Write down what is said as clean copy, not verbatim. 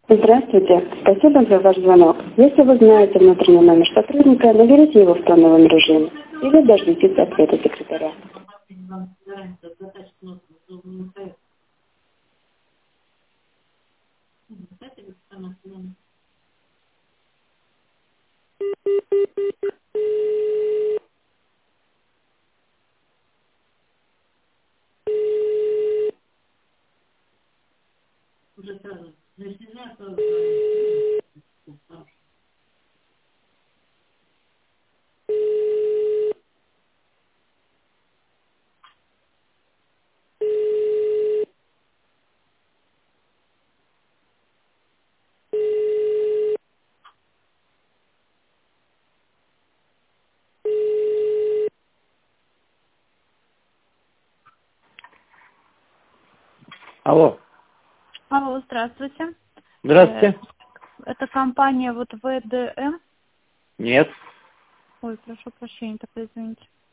Здравствуйте. Спасибо за ваш звонок. Если вы знаете внутренний номер сотрудника, наберите его в тоновом режиме или дождитесь ответа секретаря. Алло. Алло, здравствуйте. Здравствуйте. Это компания вот ВДМ. Нет. Ой, прошу прощения, так извините.